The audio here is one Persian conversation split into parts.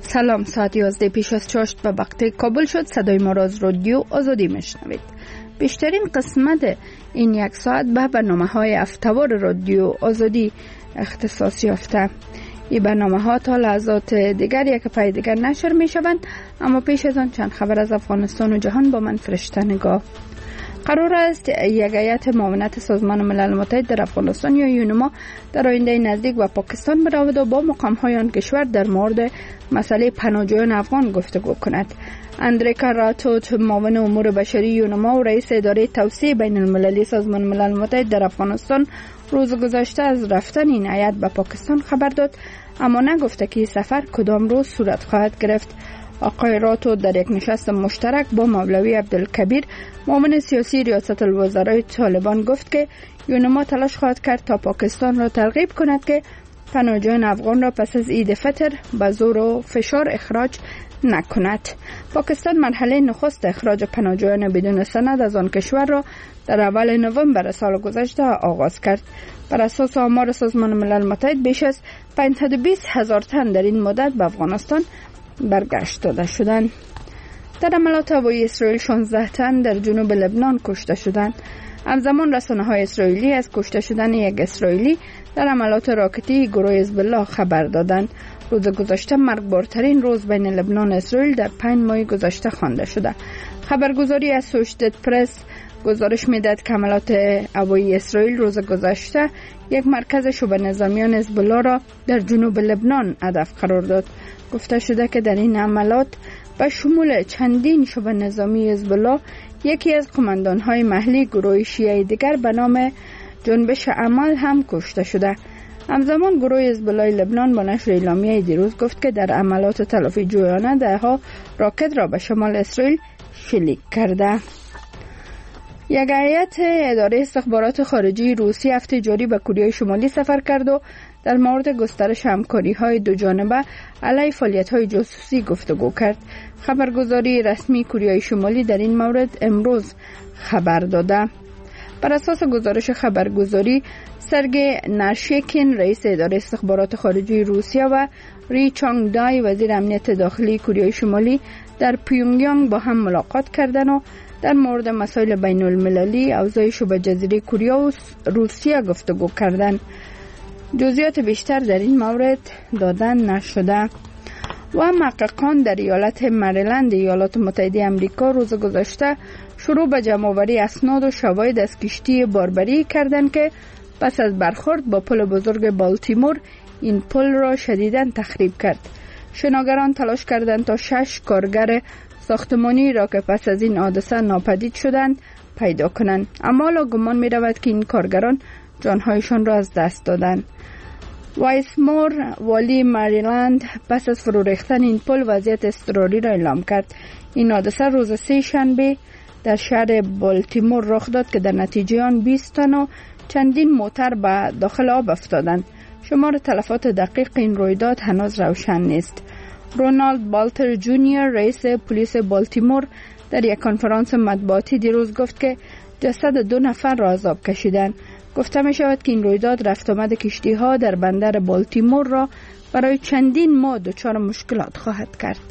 سلام، ساعت 11 پیش از 4 به وقت کابل شد. صدای ما را از رادیو آزادی میشنوید. بیشترین قسمت این یک ساعت به برنامه‌های هفته‌وار رادیو آزادی اختصاص یافته. این برنامه‌ها تا لحظات دیگر یک پای دیگر نشر میشوند، اما پیش از آن چند خبر از افغانستان و جهان با من فرشته نگاه. قرار است یک هیئت معاونت سازمان ملل متحد در افغانستان یا یونما در آینده نزدیک به پاکستان برود و با مقام‌های آن کشور در مورد مسئله پناهجویان افغان گفتگو کند. اندریکا راتوت، معاون امور بشری یونما و رئیس اداره توسعه بین المللی سازمان ملل متحد در افغانستان روز گذشته از رفتن این هیئت به پاکستان خبر داد، اما نگفته که سفر کدام روز صورت خواهد گرفت. آقای راتو در یک نشست مشترک با مولوی عبدالکبیر، معاون سیاسی ریاست الوزرای طالبان، گفت که یونما تلاش خواهد کرد تا پاکستان را ترغیب کند که پناهجویان افغان را پس از عید فطر به زور و فشار اخراج نکند. پاکستان مرحله نخست اخراج پناهجویان بدون سند از آن کشور را در اول نوامبر سال گذشته آغاز کرد. بر اساس آمار سازمان ملل متحد بیش از 520,000 تن در این مدت به افغانستان برگشت داده شدند. در حملات هوایی اسرائیل 16 تن در جنوب لبنان کشته شدند. همزمان رسانه‌های اسرائیلی از کشته شدن یک اسرائیلی در حملات راکتی گروه حزب الله خبر دادند. روز گذشته مرگبارترین روز بین لبنان و اسرائیل در 5 ماه گذشته خوانده شده. خبرگزاری اسوشیتد پرس گزارش می‌دهد که حملات هوایی اسرائیل روز گذشته یک مرکز شبه نظامیان حزب الله را در جنوب لبنان هدف قرار داد. گفته شده که در این حملات به شمول چندین شبه نظامی حزب الله، یکی از قماندان‌های محلی گروه شیعه دیگر به نام جنبش عمل هم کشته شده. همزمان گروه حزب الله لبنان با نشر اعلامیه دیروز گفت که در عملات تلافی جویانه ده‌ها راکت را به شمال اسرائیل شلیک کرده. یک هیئت اداره استخبارات خارجی روسی هفته جاری به کره شمالی سفر کرد و در مورد گسترش همکاری‌های دو جانبه علیه فعالیت‌های جاسوسی گفتگو کرد. خبرگزاری رسمی کره شمالی در این مورد امروز خبر داده. بر اساس گزارش خبرگزاری، سرگئی نرشیکین رئیس اداره استخبارات خارجی روسیه و ری چانگ دای وزیر امنیت داخلی کره شمالی در پیونگیانگ با هم ملاقات کردند و در مورد مسائل بین المللی اوضاع شبه جزیره کره و روسیه گفتگو کردند. جزئیات بیشتر در این مورد دادن نشده. و محققان در ایالت مریلند ایالات متحده آمریکا روز گذشته شروع به جمع‌آوری اسناد و شواهد از کشتی باربری کردند که پس از برخورد با پل بزرگ بالتیمور این پل را شدیداً تخریب کرد. شناگران تلاش کردند تا 6 کارگر ساختمانی را که پس از این حادثه ناپدید شدند پیدا کنند، اما حالا گمان می رود که این کارگران جانهایشان را از دست دادند. وایسمور، والی مریلند، پس از فرو ریختن این پل وضعیت اضطراری را اعلام کرد. این حادثه روز سه شنبه در شهر بالتیمور رخ داد که در نتیجه آن 20 تن و چندین موتر به داخل آب افتادند. شمار تلفات دقیق این رویداد هنوز روشن نیست. رونالد بالتر جونیور رئیس پلیس بالتیمور در یک کنفرانس مطبوعاتی دیروز گفت که جسد 2 نفر را از آب کشیدند. گفته می شود که این رویداد رفت آمد کشتی ها در بندر بالتیمور را برای چندین ماه دچار مشکلات خواهد کرد.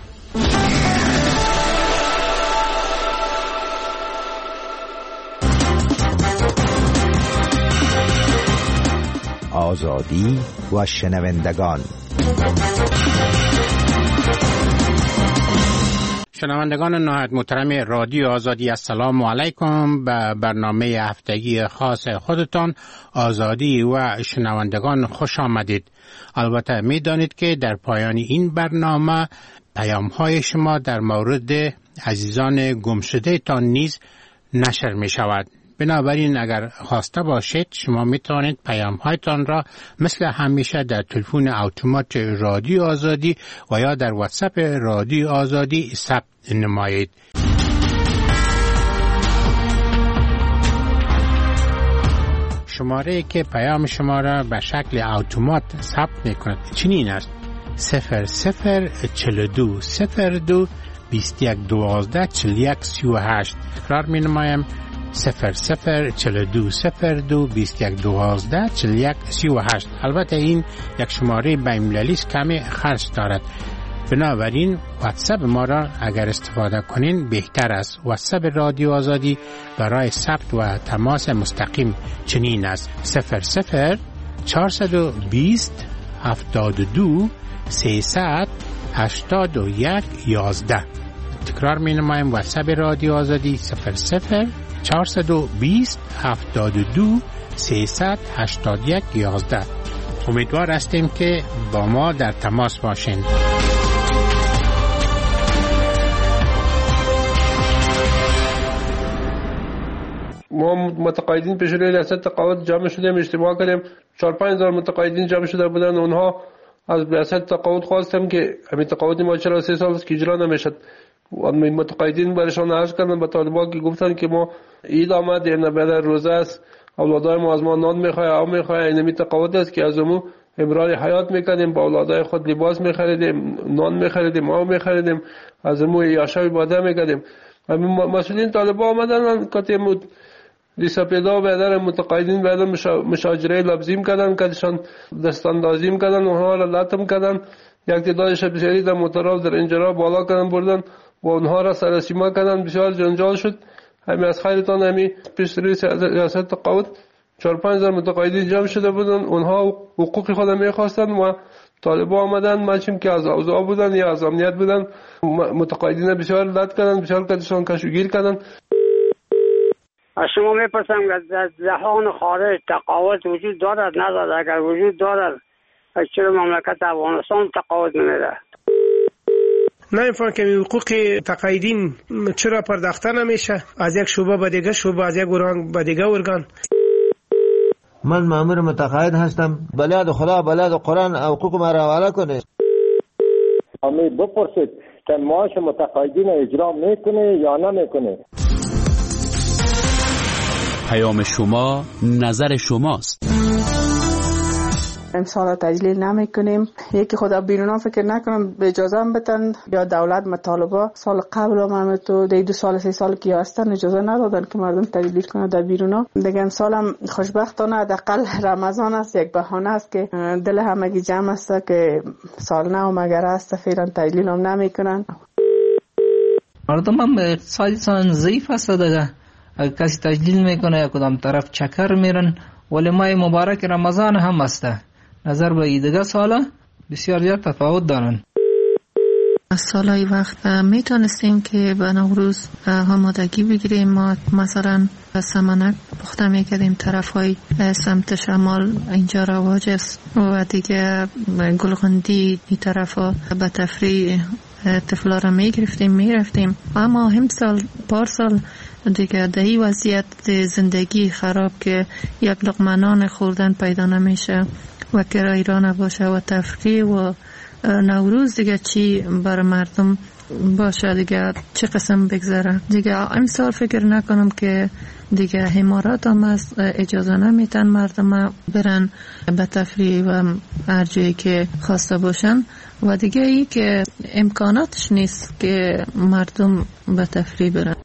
آزادی و شنوندگان. شنوندگان نهایت محترم رادیو آزادی، السلام علیکم. به برنامه هفتگی خاص خودتان آزادی و شنوندگان خوش آمدید. البته می دانید که در پایان این برنامه پیام های شما در مورد عزیزان گمشده تان نیز نشر می شود. بنابراین اگر خواسته باشید شما می توانید پیام هایتان را مثل همیشه در تلفن اتومات رادیو آزادی و یا در واتساپ رادیو آزادی ثبت نمایید. شماره که پیام شما را به شکل اتومات ثبت می کند چنین است: 0042 02 21 12 41 38. تکرار می نمایم: 0042 02 21 12 41 38. البته این یک شماره بین‌المللی است، کمی خرج دارد. بنابراین واتساپ ما را اگر استفاده کنین بهتر است. واتساپ رادیو آزادی برای ثبت و تماس مستقیم چنین است: 00 420 72 381 11. تکرار می نمایم: واتساپ رادیو آزادی 00 420 72 381 11. امیدوار هستیم که با ما در تماس باشین. ما متقاعدین پیش روی ریاست تقاعد جمع شدیم، اجتماع کردیم. 4-5 هزار متقاعدین جمع شده بودن. اونها از ریاست تقاعد خواستم که همین تقاعد ما 43 سال است که اجرا نمیشد. متقاعدین برشان عرض کردن به طالبان که گفتن که ما عید آمد، این بعد روزه است، اولادای ما از ما نان میخواه، آب میخواه. این تقاعد است که از امو امرار حیات میکردیم، با اولادای خود لباس میخریدیم، نان میخریدیم، آب میخریدیم، از امو یاشا باده میکردیم. مسئولین طالبان آمدن کاتیم دیسپیدا بدر متقاعدین بعد مشاجره لفظیم کردن، کدشان دستاندازیم کردن، اونها را لطم کردن. یک تعدادش بسیاری در موتورها در اینجا بالا کردن بردن و اونها را سرسیما کردن. بسیار جنجال شد. همین از خیرتان همین پیش روی ریاست تقاعد 4-5 هزار متقاعدین جمع شده بودن. اونها حقوق خود میخواستن و طالبان آمدن مچیم که از اوضاع بودن یا از امنیت بودن. متقاعدین بسیار لط کردن، بسیار کدشان کشوگیر کردن. از شما میپرسم که در جهان خارج تقاعد وجود دارد ندارد؟ اگر وجود دارد چرا مملکت افغانستان تقاعد نمیده؟ نمیفهم که حقوق تقاعدین چرا پرداخته نمیشه از یک شعبه به دیگه شعبه، از یک ارگان به دیگه ارگان. من مأمور متقاعد هستم، بلاد خدا بلاد قرآن حقوق ما را حواله کنه. امی بپرسید که معاش متقاعدین اجرا میکنه یا نمیکنه. پیام شما نظر شماست. امسال تجلیل نمی کنیم. یکی خدا بیرونا فکر نکنم به اجازه هم بتن یا دولت مطالبه سال قبل هم تو 2 سال 3 سال که هستن اجازه ندادن که مردم تجلیل کنه در بیرونا. دیگه امسال هم خوشبختانه حداقل رمضان است، یک بهانه است که دل همگی جمع است که سال نو مگر است فعلا تجلیل هم نمی کنن. مردم هم اقتصادشان ضعیف است دیگه. اگر کسی تجلیل میکنه یا کدام طرف چکر میرن. ولی ماه مبارک رمضان هم است. نظر به دیگه سالا بسیار زیاد تفاوت دارن. از سالهای وقت میتونستیم که به نوروز آمادگی بگیریم. ما مثلا سمنک پخته میکردیم، طرف های سمت شمال اینجا رواج است و دیگه گلغندی این طرف ها به تفریح طفلا را میرفتیم. اما همسال پارسال دیگه دهی وضعیت زندگی خراب که یک لقمه نان خوردن پیدا نمیشه و کرایه را نباشه و تفریح و نوروز دیگه چی بر مردم باشه دیگه چه قسم بگذره دیگه. امسال فکر نکنم که دیگه حمارات هم از اجازه نمیتن مردم برن به تفریح و هر جایی که خواسته باشن و دیگه ای که امکاناتش نیست که مردم به تفریح برن.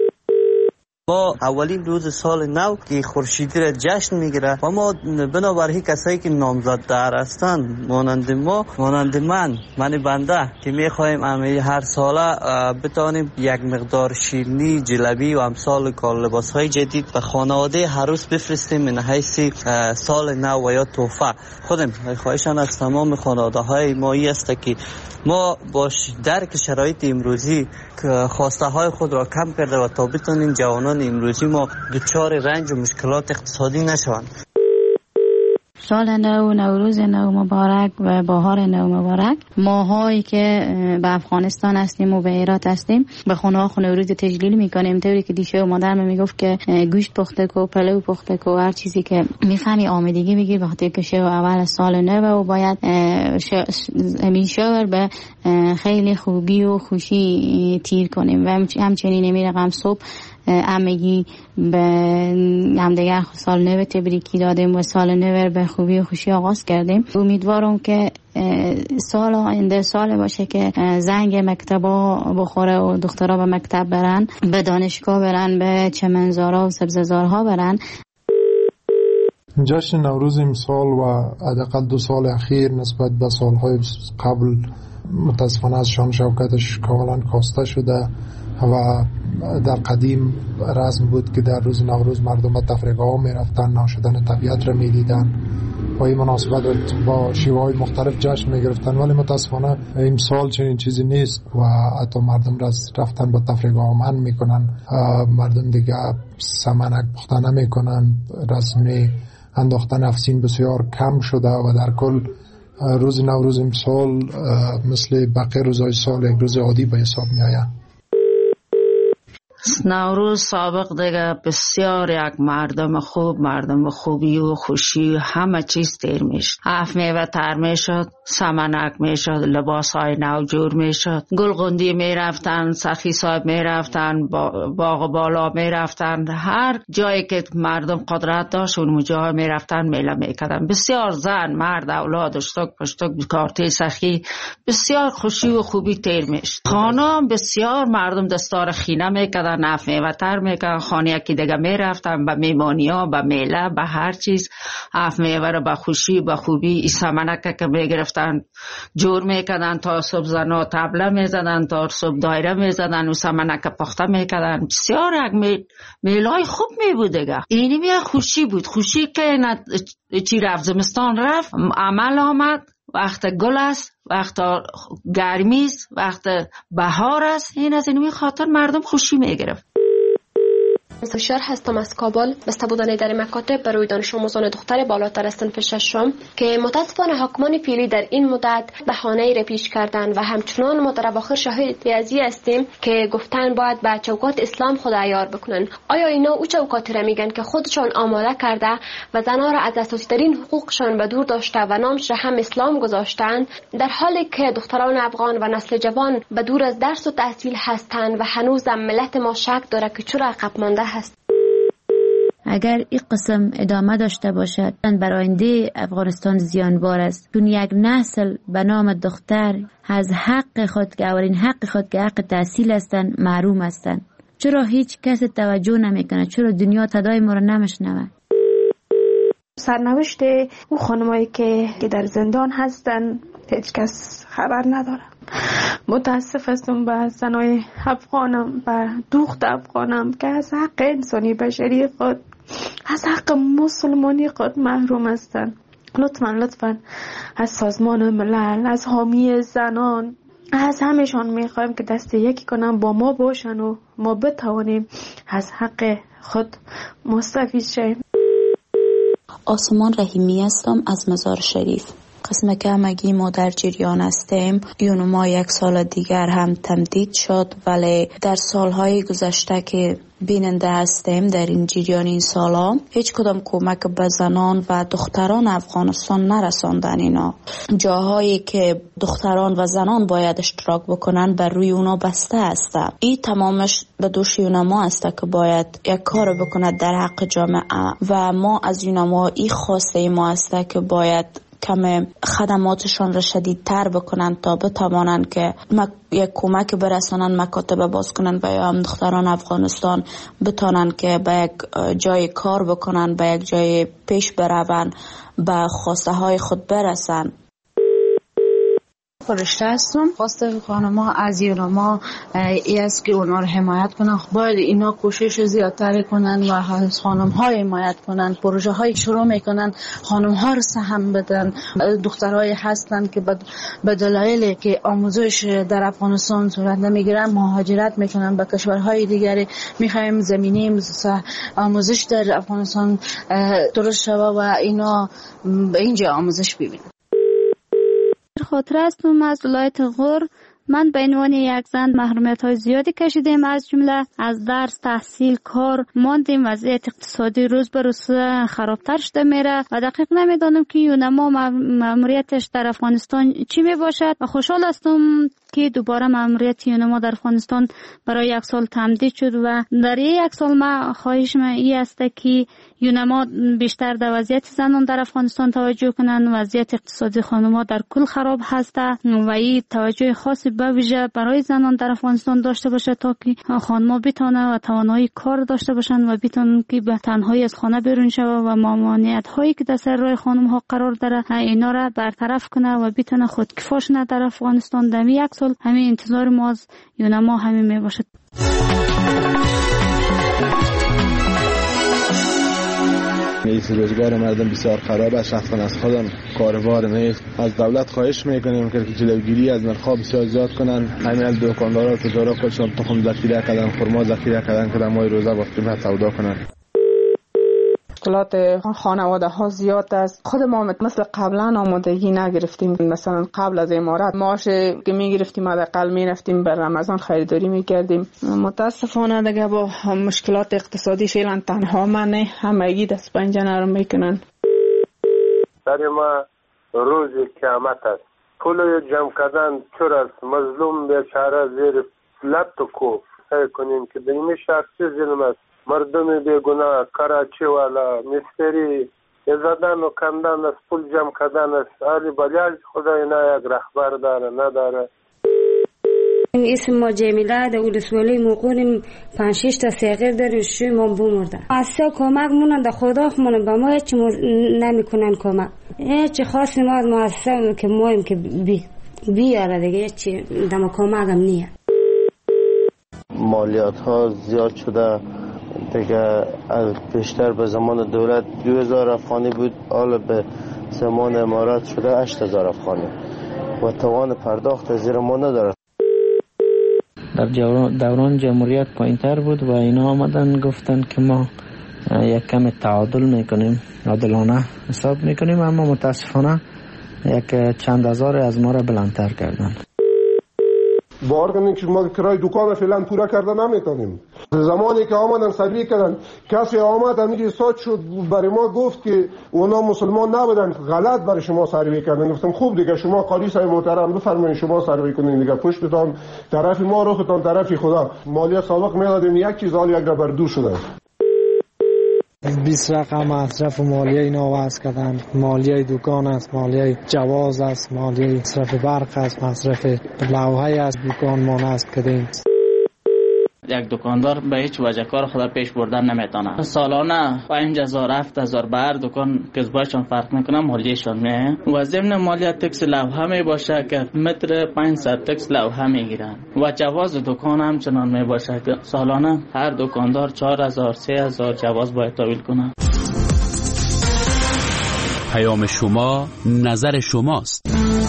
ما اولین روز سال نو که خورشیدی را جشن میگیره و ما بنابراین کسایی که نامزدتر هستند مانند ما، مانند من بنده که میخوایم هر ساله بتانیم یک مقدار شیرینی، جلبی و امثال کال لباسهای جدید به خانواده هر روز بفرستیم من حیث سال نو و یا تحفه. خودم خواهشان از تمام خانواده های مایی است که ما با درک شرایط امروزی خواسته های خود را کم کرده و تا بتونیم جوانان امروزی ما دچار رنج و مشکلات اقتصادی نشوند. سال نو، نوروز نو مبارک و بهار نو مبارک. ماهایی که به افغانستان هستیم و به هرات هستیم به خونه نوروز تجلیل میکنیم. طوری که دیشه و مادرم میگفت که گوشت پخته کو، پلو پخته کو، هر چیزی که میفهمی آمادگی بگیر وقتی که شو اول سال نو و باید همین شور به خیلی خوبی و خوشی تیر کنیم و همچنین نمیرقم صبح همگی به همدیگر سال نو تبریکی دادیم و سال نو به خوبی و خوشی آغاز کردیم. امیدوارم که سال آینده سال باشه که زنگ مکتبا بخوره و دخترها به مکتب برن، به دانشگاه برن، به چمنزارها و سبززارها برن. جشن نوروز امسال و حداقل 2 سال اخیر نسبت به سالهای قبل متاسفانه از شان شوکتش کاملا کاسته شده و در قدیم رسم بود که در روز نوروز مردم به تفریحگاه ها می رفتن، ناشدن طبیعت را می دیدن و این مناسبت با شیوه های مختلف جشن می گرفتن، ولی متاسفانه امسال چنین چیزی نیست و حتی مردم رفتن به تفریحگاه ها منع می کنن. مردم دیگه سمنک پخته نمی کنن، رسم انداختن افسین بسیار کم شده و در کل روز نوروز امسال مثل بقیه روزهای سال یک روز عادی به حساب می آید. نوروز سابق دیگه بسیار یک مردم خوبی و خوشی و همه چیز تیر میشد. هفت میوه تر میشد، سمنک میشد، لباس های نو جور میشد، گلغندی میرفتن، سخی صاحب میرفتن، باغ بالا میرفتن، هر جایی که مردم قدرت داشت اون جای میرفتن میله میکردن. بسیار زن مرد اولاد اشتک پشتک کارتی سخی بسیار خوشی و خوبی تیر میشد. خانم بسیار مردم دستار خینه میکردن، نف میوه تر میکردن، خانه یکی دیگه میرفتن به میمانی ها، به میله، به هر چیز. هفت میوه رو به خوشی به خوبی سمنک که میگرفتن جور میکردن، تا صبح زنا طبله میزدن، تا صبح دایره میزدن و سمنک پخته میکردن. بسیار یک میلای خوب میبود دیگه. اینی بیا خوشی بود، خوشی که چی رفت زمستان رفت، عمل آمد، وقت گل است، وقت گرمی است، وقت بهار است. این از این خاطر مردم خوشی میگرفت. مستشار هستم از کابل. بسته بودن در مکاتب برای دانش آموزان دختر بالاتر از صنف ششم که متاسفانه حاکمان پیلی در این مدت بهانه‌ای را پیش کردند و همچنان ما در اواخر شاهد ازی هستیم که گفتن باید به چوکات اسلام خود عیار بکنن. آیا اینا او چوکاتی را میگن که خودشان آماده کرده و زنها را از اساسی ترین حقوقشان به دور داشته و نامش را هم اسلام گذاشتند، در حالی که دختران افغان و نسل جوان به دور از درس و تحصیل هستند و هنوز ملت ما شک داره که چرا عقب مانده هست. اگر این قسم ادامه داشته باشد بر آینده افغانستان زیانبار است، چون یک نسل به نام دختر از حق خود که اولین حق خود که حق تحصیل هستند محروم هستند. چرا هیچ کس توجه نمیکنه؟ چرا دنیا صدای ما را نمیشنوه؟ سرنوشت اون خانمایی که در زندان هستن هیچ کس خبر نداره. متاسف هستم به زنای افغانم و دختر افغانم که از حق انسانی بشری خود، از حق مسلمانی خود محروم هستند. لطفاً از سازمان ملل، از حامی زنان، از همشان میخوایم که دست یکی کنن با ما باشن و ما بتوانیم از حق خود مستفید شیم. آسمان رحیمی هستم از مزار شریف. قسم که همگی ما در جریان هستیم. یونو ما یک سال دیگر هم تمدید شد، ولی در سالهای گذشته که بیننده هستیم در این جریان این سالا هیچ کدام کمک به زنان و دختران افغانستان نرساندن. اینا جاهایی که دختران و زنان باید اشتراک بکنن بر روی اونا بسته است. این تمامش به دوش یونما است که باید یک کار بکند در حق جامعه و ما از یونما این خواسته ما است که باید کم خدماتشان را شدیدتر بکنن تا بتوانن که یک کمک برسانن، مکاتب باز کنن و یا هم دختران افغانستان بتانن که به یک جای کار بکنن، به یک جای پیش برون، به خواسته های خود برسن. فرشته هستم. خواسته خانم‌ها از یونما ای است که اونا رو حمایت کنن. باید اینا کوشش زیادتر کنن و از خانم‌ها حمایت کنن. پروژه های شروع میکنن، خانم‌ها رو سهم بدن. دخترای هستن که به دلایلی که آموزش در افغانستان صورت نمیگیرن مهاجرت میکنن به کشورهای دیگری. میخوایم زمینه آموزش در افغانستان درست شود و اینا به اینجا آموزش ببینن. خاطر هستم از ولایت غور. من به عنوان یک زن محرومیت های زیادی کشیدیم، از جمله از درس، تحصیل، کار ماندیم. وضعیت اقتصادی روز به روز خرابتر شده میره و دقیق نمیدانم که یونما ماموریتش در افغانستان چی می باشد و خوشحال هستم که که دوباره مأموریت یونما در افغانستان برای 1 سال تمدید شد و در 1 سال ما خواهش من این است که یونما بیشتر در وضعیت زنان در افغانستان توجه کنند. وضعیت اقتصادی خانم‌ها در کل خراب هست و این توجه خاصی به ویژه برای زنان در افغانستان داشته باشه تا که خانم‌ها بتونن و توانایی کار داشته باشند و بتونن که به تنهایی از خانه بیرون شوه و ممانعت‌هایی که در سر راه خانم‌ها قرار داره اینا را برطرف کنه و بتونه خودکفا شونه در افغانستان. در 1 سال همین انتظار ما از یونما همین میباشد. نیست، روزگار مردم بسیار خراب است، شخصا از خودم کاروبار نیست. از دولت خواهش میکنیم که جلوگیری از نرخ‌ها بسیار زیاد کنن. همین دکاندارا و تجارا خودشون تخم ذخیره کردن، خرما ذخیره کردن که در ماه روزه با قیمت سودا کنن. مشکلات خانواده ها زیاد است. خود ما مثل قبلا آمادگی نگرفتیم. مثلا قبل از امارات معاش که میگرفتیم حداقل میرفتیم بر رمضان خریداری میکردیم. متاسفانه دیگه با مشکلات اقتصادی فعلا تنها من نه، همگی دست پنجه نرم میکنن. در ما روز قیامت است. پول جمع کردن چور است. مظلوم بیچاره زیر لط و کوف کنیم که در این شخصی ظلم است. مردم بیگناه، کراچی والا، مستری زدن و کندن است، پول جمع کردن است. علی بلیاج خدای نه یک رهبر داره نداره. اسم ما جمیله در ولسوالی موقعیم 5-6 تا صغیر داریم، شوی ما بمرده. اصلا کمک مونن در خدا خمونن با ما هیچ نمیکنن کمک. هیچ خاصی ما از مؤسسه که مایم که بیاره دیگه هیچ دم کمک هم نیه. مالیات ها زیاد شده دیگه، بیشتر به زمان دولت 2000 افغانی بود، حالا به زمان امارات شده 8000 افغانی و توان پرداخت زیر ما نداره. در دوران جمهوریت پایین‌تر بود و اینا آمدن گفتن که ما یک کم تعادل میکنیم، عادلانه حساب میکنیم، اما متاسفانه یک چند هزار از ما را بلندتر کردن. باور کنید که ما کرای دکان فعلا پورا کرده نمیتونیم. زمانی که آمدن سروی کردن، کسی آمد همینجوری ساعت شد برای ما گفت که اونا مسلمان نبودن، غلط برای شما سروی کردن. گفتم خوب دیگه شما قاضی صاحب محترم بفرمایید شما سروی کنین دیگه، پشتتان طرف ما روختان طرف خدا. مالیات سابق میدادیم یک چیز، حال یک بر دو شده. 20 رقم مصرف مالیه اینا وضع کردن. مالیه دکان است، مالیه جواز است، مالیه مصرف برق است، مصرف لوحه است، دکان ما نصب کردیم. یک دکاندار به هیچ وجه کار خود پیش بردن نمیتونه. سالانه 5000 7000 بر دکان کسبایشان فرق میکنه، مالیهشان میه و ضمن مالیه تکس لوحه می باشه که متر 500 تکس لوحه میگیرن و جواز دکان هم چنان می باشه که سالانه هر دکاندار 4000 3000 جواز باید تحویل کنه. پیام شما نظر شماست.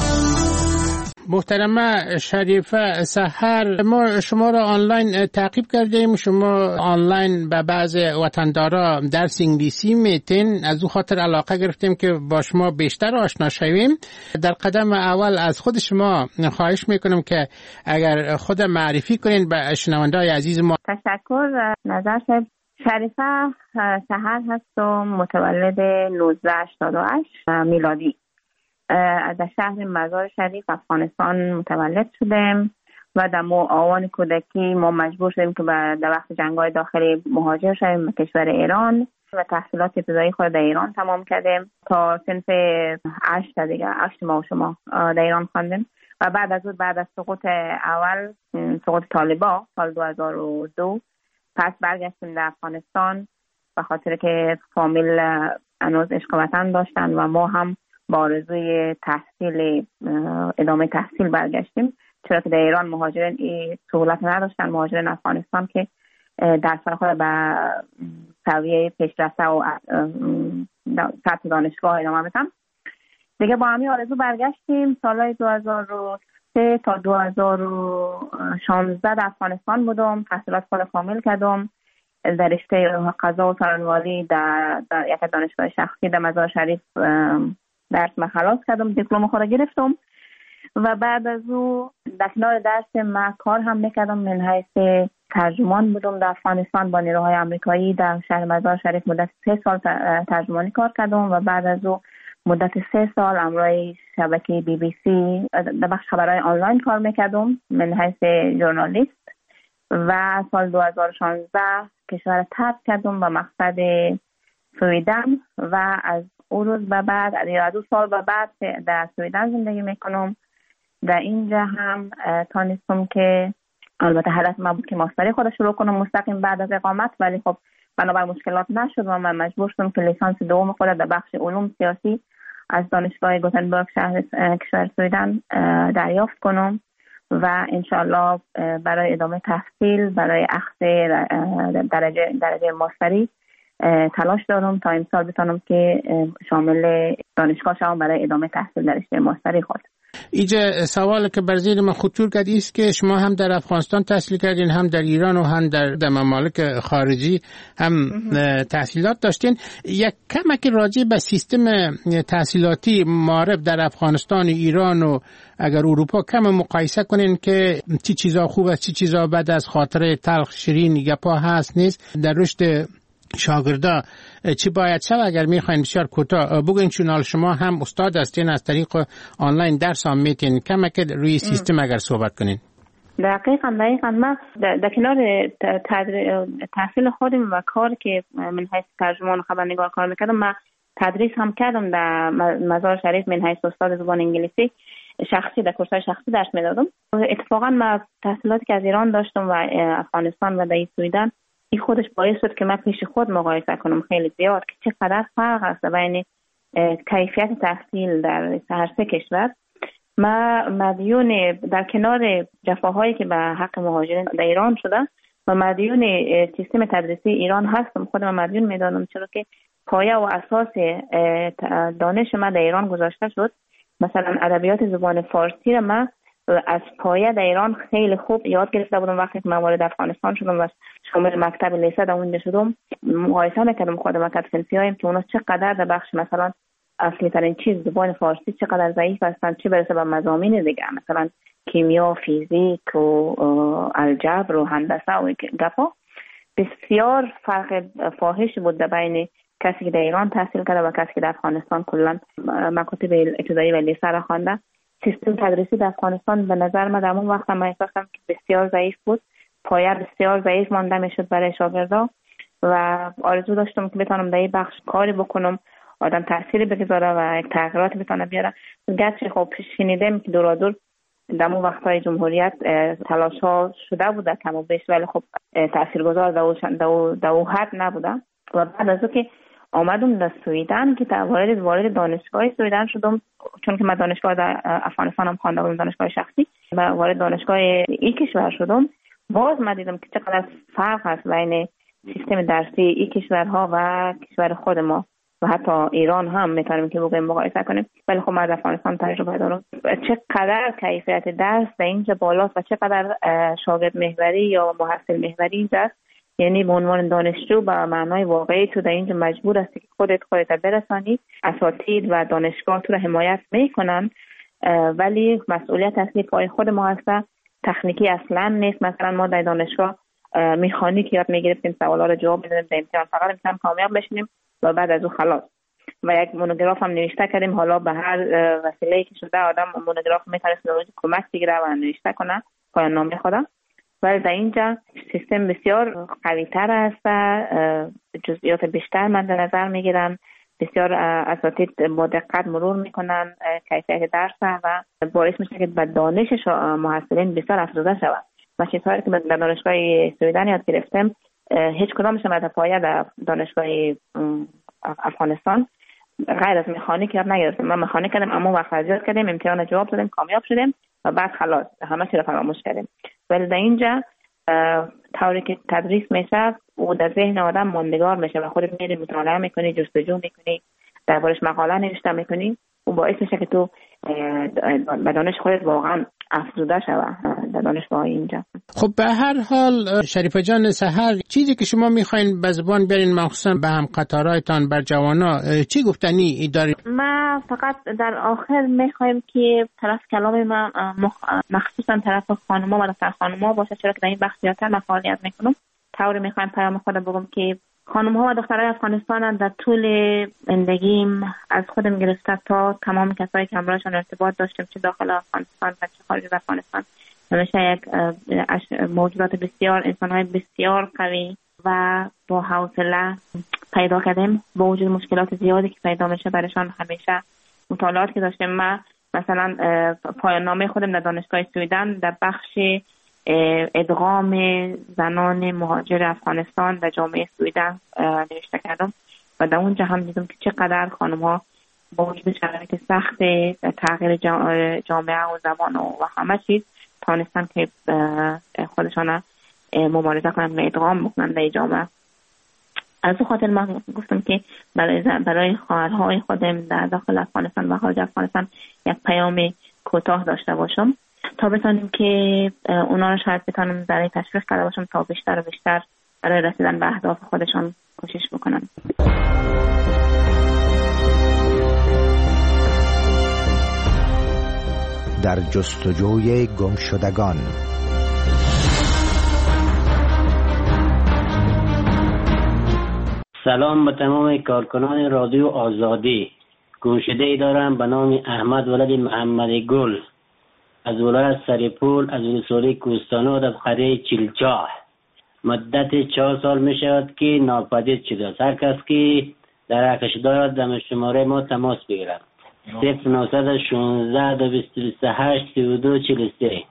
محترمه شریفه سحر، ما شما را آنلاین تعقیب کردیم. شما آنلاین به بعض وطندارا درس انگلیسی میتین، از او خاطر علاقه گرفتیم که با شما بیشتر آشنا شویم. در قدم اول از خود شما خواهش میکنم که اگر خود معرفی کنین به شنونده‌های عزیز ما. تشکر. نظر شریفه سحر هستم، متولد 1988 میلادی. در شهر مزار شریف افغانستان متولد شدم و در آوان کودکی ما مجبور شدیم که در وقت جنگ‌های داخلی مهاجر شدیم به کشور ایران و تحصیلات ابتدایی خود در ایران تمام کردیم تا صنف 8 دیگه 8 ماه شما در ایران خواندیم و بعد از سقوط اول، سقوط طالبان سال 2002 پس برگشتیم در افغانستان به خاطر که فامیل هنوز عشق وطن داشتن و ما هم با آرزوی تحصیل ادامه تحصیل برگشتیم، چرا که در ایران مهاجرین این سهولت نداشتن. مهاجرین افغانستان که درس خود به سویه پیشرفته و سطح دانشگاه ادامه بدن دیگه. با همین آرزو برگشتیم. سالهای 2003 تا 2016 در افغانستان بودم، تحصیلات خود کامل کردم در رشته قضا و سرانواری در یک دانشگاه شخصی در مزار شریف. درس ما خلاص کردم، دیپلم خود گرفتم و بعد از او در کنار درس ما کار هم میکردم. من حیث ترجمان بودم در افغانستان با نیروهای آمریکایی در شهر مزار شریف. مدت 3 سال ترجمانی کار کردم و بعد از او مدت 3 سال امروی شبکه BBC در بخش خبرهای آنلاین کار میکردم من حیث ژورنالیست و سال 2016 کشور ترک کردم به مقصد سویدن و از اون روز به بعد از 2 سال به بعد در سویدن زندگی میکنم. در اینجا هم تانستم که البته هدف من بود که ماستری خود شروع کنم مستقیم بعد از اقامت، ولی خب بنابر مشکلات نشد و من مجبور شدم که لیسانس دوم خود در بخش علوم سیاسی از دانشگاه گوتنبرگ شهر کشور سویدن دریافت کنم و انشالله برای ادامه تحصیل برای اخذ درجه ماستری تلاش دارم تا امسال بتونم که شامل دانشگاه شوم برای ادامه تحصیل در رشته ماستری خود. اینجا سوال که بر ذهن من خطور کرد است که شما هم در افغانستان تحصیل کردین، هم در ایران و هم در ممالک خارجی هم تحصیلات داشتین. یک کمک راجع به سیستم تحصیلاتی معارف در افغانستان، ایران و اگر اروپا کم مقایسه کنین که چی چیزا خوب است چی چیزا بد از خاطر تلخ شیرین گپا هست نیست در رشد شاگردا چی باید شد؟ اگر میخواین بسیار کوتاه بگوین، چون شما هم استاد هستین از طریق آنلاین درس هم میتین کمک روی سیستم اگر صحبت کنین. دقیقاً من در کنار تحصیل خودم و کار که من حیث ترجمان خبرنگار کار میکردم، من تدریس هم کردم در مزار شریف من حیث استاد زبان انگلیسی شخصی در کورس‌های شخصی درس میدادم. اتفاقاً من تحصیلاتی که از ایران داشتم و افغانستان و در سویدن این خودش باعث شد که من پیش خود مقایسه کنم خیلی زیاد که چقدر فرق است بین کیفیت تحصیل در هر سه کشور. ما مدیون در کنار جفاهایی که به حق مهاجرین در ایران شده و مدیون سیستم تدریسی ایران هستم، خودم مدیون میدانم، چرا که پایه و اساس دانش من در ایران گذاشته شد. مثلا ادبیات زبان فارسی را من از پایه در ایران خیلی خوب یاد گرفته بودم. وقتی که من وارد افغانستان شدم و شامل مکتب لیسه در اونجا شدم، مقایسه میکردم خودم که صنفی‌هایم که اونا چقدر در بخش مثلا اصلی ترین چیز زبان فارسی چقدر ضعیف هستن، چه برسه به مضامین دیگه مثلا کیمیا، فیزیک و الجبر و هندسه و گپا. بسیار فرق فاحش بود بین کسی که در ایران تحصیل کرده و کسی که در افغانستان کلا مکاتب ابتدایی و لیسه را خوانده. سیستم تدریسی در افغانستان به نظر من در اون وقت من احساس کردم که بسیار ضعیف بود، پایه بسیار ضعیف مانده میشد برای شاگردا و آرزو داشتم که بتونم در این بخش کاری بکنم، آدم تأثیری بگذاره و یک تغییرات بتونه بیاره. گرچه خب شنیدم که دورادور در اون وقت‌های جمهوریت تلاش‌ها شده بوده کم و بیش، ولی خب تاثیرگذار در اون حد نبوده. و بعد از اون که آمدم در سویدن که وارد دانشگاه سویدن شدم، چون که من دانشگاه در افغانستان هم خوانده بودم، دانشگاه شخصی، و وارد دانشگاه این کشور شدم، باز من دیدم که چقدر فرق هست بین سیستم درسی این کشورها و کشور خود ما و حتی ایران هم میتونیم که بگویم مقایسه کنیم. ولی خب من در افغانستان تجربه دارم چقدر کیفیت درس در اینجا بالاست و چقدر شاگرد محوری یا محصل محوری اینجاست. یعنی به عنوان دانشجو به معنای واقعی تو در اینجا مجبور هستی که خودت برسانی، اساتید و دانشگاه تو رو حمایت میکنن، ولی مسئولیت اصلی پای خود ما هست. تکنیکی اصلا نیست. مثلا ما در دانشگاه مکانیک یاد میگرفتیم، سوالا رو جواب میدادیم، در امتحان فقط امتحان کامیاب بشیم و بعد از اون خلاص. و یک مونوگراف هم نوشته کردیم. حالا به هر وسیله‌ای که شده آدم مونوگراف میتونه کمک بگیره و نوشته کنه پایان نامه خودم. ولی در اینجا سیستم بسیار قوی تر است، جزئیات بیشتر مد نظر میگیرن، بسیار اساتید با دقت مرور میکنن کیفیت درس و باعث میشه که به دانش محصلین بسیار افزوده شود. و چیزهایی که در دانشگاه سویدن یاد گرفتم هیچ کدامش از پایه در دانشگاه افغانستان غیر از مکانیک یاد نگرفتم. من مکانیک کردم، اما وقت ریاضیات کردیم، امتحان جواب دادیم، کامیاب شدیم و بعد خلاص همه چی رو فراموش کردیم. ولی در اینجا طوری که تدریس میشه و در ذهن آدم ماندگار میشه و خودت میری مطالعه میکنی، جستجو میکنی، دربارش مقاله نوشته میکنی و باعث میشه که تو به دانش خودت واقعا افزوده شوه در دانشگاه اینجا. خب به هر حال شریفه جان سحر، چیزی که شما میخواین به زبان برین مخصوصا به هم قطارایتان بر جوانا چی گفتنی دارید؟ ما فقط در آخر میخوایم که طرف کلام ما مخصوصا طرف خانم‌ها و دختر خانم‌ها باشه، چرا که در این بخش زیادتر من فعالیت میکنم. طوری میخوایم پیام خود بگم که خانم ها و دخترای افغانستان در طول زندگیم از خودم گرفته تا تمام کسایی که همراهشان ارتباط داشتم، چه داخل افغانستان و چه خارج از افغانستان، همیشه یک موجودات بسیار، انسان‌های بسیار قوی و با حوصله پیدا کردیم. با وجود مشکلات زیادی که پیدا میشه برایشان، همیشه مطالعات که داشتم، من مثلا پایان نامه خودم در دانشگاه سویدن در بخش ادغام زنان مهاجر افغانستان در جامعه سویدن نوشته کردم و در اونجا هم دیدم که چقدر خانم ها با وجود شرایط سخت تغییر جامعه و زبان و همه چیز تانستن که خودشان مبارزه کنند و ادغام بکنند در جامعه. از اون خاطر من گفتم که برای خواهرهای خودم در داخل افغانستان و خارج افغانستان یک پیام کوتاه داشته باشم تا بتونیم که اونا رو شاید بتونم برای تشویق کرده باشم تا بیشتر و بیشتر برای رسیدن به اهداف خودشان کوشش بکنن. در جستجوی گمشدگان. سلام به تمام کارکنان رادیو آزادی. گمشده‌ای دارم به نام احمد ولد محمد گل از ولایت سریپول از ولسوالی کوهستانو در قریه چیلچاه. مدت 4 سال می شود که ناپدید شده است. هر کس که در حقش دارد در شماره ما تماس بگیرد. 0916 228 32 43.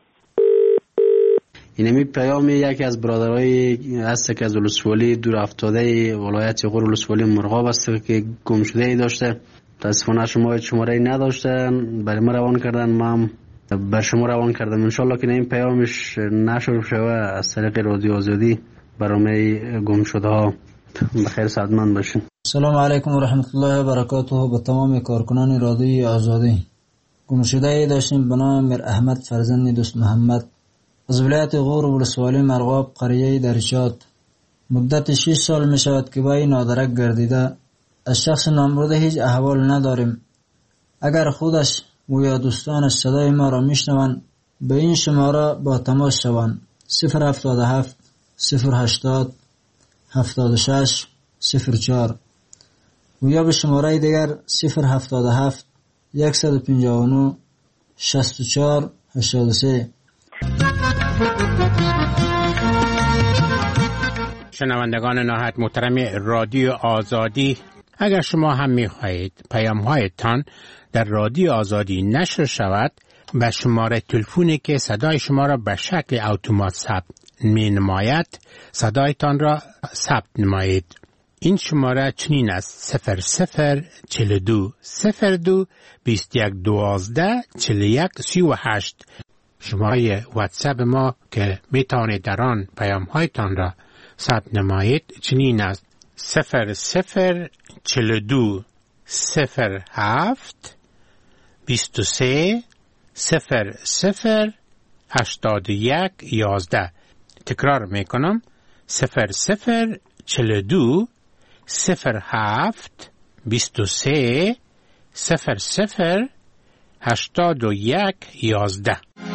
اینمی پیام یکی از برادرای هست که از ولسوالی دور افتاده ولایت غور ولسوالی مرغاب است که گم شده ای داشته. متاسفانه شماره نداشته، برای ما روان کردن، ما بر شما روان کردم. انشالله که این پیامش نشر شوه از طریق رادیو آزادی برای گم شده ها بخیر سعادتمند باشین. سلام علیکم و رحمت الله و برکاته به تمام کارکنان رادیو آزادی. گم شده ای داشتیم به نام میر احمد فرزند دوست محمد از ولایت غور ولسوالی مرغاب قریه درشات. مدت 6 سال می شود که وی نادرک گردیده. از شخص نامبرده هیچ احوال نداریم. اگر خودش و یا دوستانش صدای ما را میشنوند به این شماره با تماس شوند. 077 080 76 04 و یا به شماره دیگر 077 159 64 83. شنوندگان نهایت محترم رادیو آزادی، اگر شما هم می‌خواهید پیام‌هایتان در رادیو آزادی نشر شود، به شماره تلفنی که صدای شما را به شکل اتومات ثبت می‌نماید صدایتان را ثبت نمایید. این شماره چنین است: 0042 02 21 12 41 38. شماره واتساپ ما که میتوانید در آن پیام‌هایتان را ثبت نمایید چنین است: 0042 07 23 00 81 11. تکرار میکنم: 0042 07 23 00 81 11.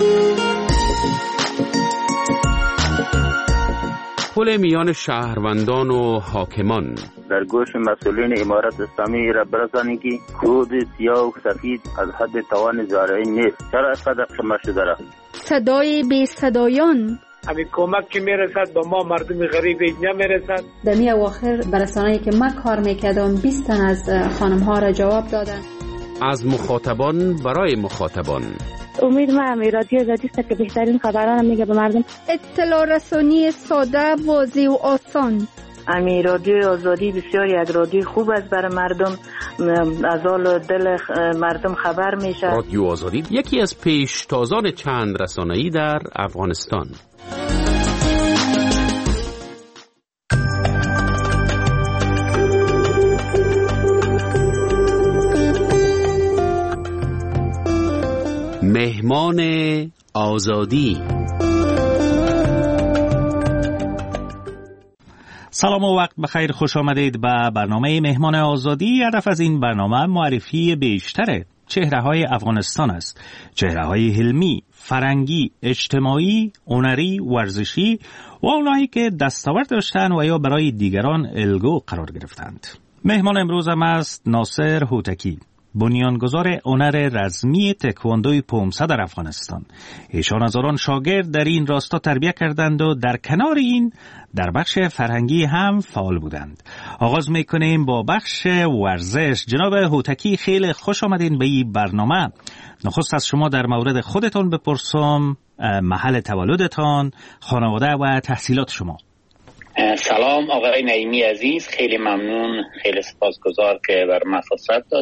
پل میان شهروندان و حاکمان. در گوش مسئولین امارت اسلامی را برسانید که کود سیاه و سفید از حد توان زارعین نیست. چرا اینقدر کم شده است؟ صدای بی صدایان. همین کمک که میرسد به ما مردم غریب نمیرسد. در می اواخر برسانه‌ای که من کار میکردم 20 تن از خانم ها را جواب دادن. از مخاطبان برای مخاطبان. امید ما رادیو آزادی است که بهترین خبران میگه به مردم. اطلاع رسانی ساده، واضح و آسان. رادیو آزادی بسیار یک رادیو خوب است برای مردم، از حال دل مردم خبر میشه. رادیو آزادی یکی از پیشتازان چند رسانه‌ای در افغانستان. مهمان آزادی. سلام و وقت بخیر، خوش آمدید به برنامه مهمان آزادی. هدف از این برنامه معرفی بیشتر چهره‌های افغانستان است. چهره‌های علمی، فرهنگی، اجتماعی، هنری، ورزشی و اونایی که دستاورد داشتند و یا برای دیگران الگو قرار گرفتند. مهمان امروزم است ناصر هوتکی، بنیانگذار هنر رزمی تکواندوی پومسه در افغانستان. ایشان هزاران شاگرد در این راستا تربیت کردند و در کنار این در بخش فرهنگی هم فعال بودند. آغاز میکنیم با بخش ورزش. جناب هوتکی، خیلی خوش آمدین به این برنامه. نخست از شما در مورد خودتان بپرسم، محل تولدتان، خانواده و تحصیلات شما. سلام آقای نعیمی عزیز، خیلی ممنون، خیلی سپاسگزار که بر من فرصت دادید.